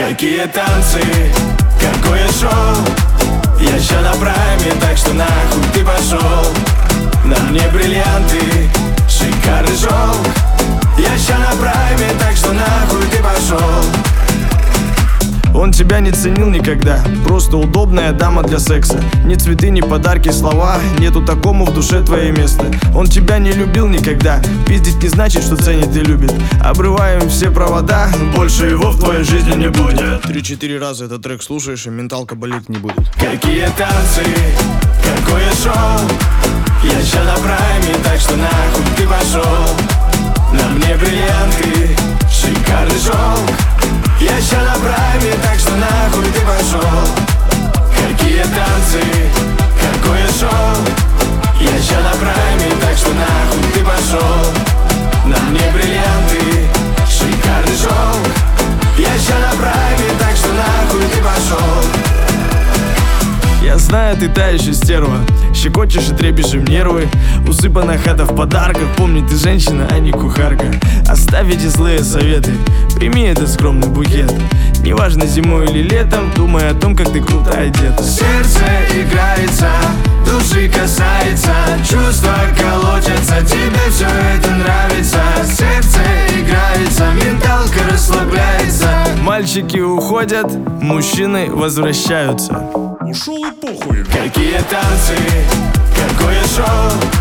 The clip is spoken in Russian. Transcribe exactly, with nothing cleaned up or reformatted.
Какие танцы, какое шоу. Я ща на прайме, так что нахуй ты пошел. На мне бриллианты, шикарный шелк. Я ща на прайме, так что нахуй ты пошел. Он тебя не ценил никогда, просто удобная дама для секса. Ни цветы, ни подарки, слова, нету такому в душе твое место. Он тебя не любил никогда, пиздить не значит, что ценит и любит. Обрываем все провода, больше его в твоей жизни не будет. Три-четыре раза этот трек слушаешь, и менталка болеть не будет. Какие танцы, какое шоу. Я ща на прайме, так что нахуй ты пошел. На мне бриллианты, шикарный шелк. Я ща на прайме, так что нахуй ты пошел. Какие танцы, какое шоу. Я ща на прайме, так что нахуй ты пошел. На мне бриллианты, шикарный шелк. Я ща на прайме, так что нахуй ты пошел. Я знаю, ты та еще стерва, щекочешь и трепишь им нервы. Усыпана хата в подарках, помни, ты женщина, а не кухарка. Оставь эти злые советы, прими этот скромный букет. Неважно, зимой или летом, думай о том, как ты круто одета. Сердце играется, души касается, чувства колотятся, тебе все это нравится. Сердце играется, менталка расслабляется. Мальчики уходят, мужчины возвращаются. Ушел и похуй. Какие танцы, какое шоу.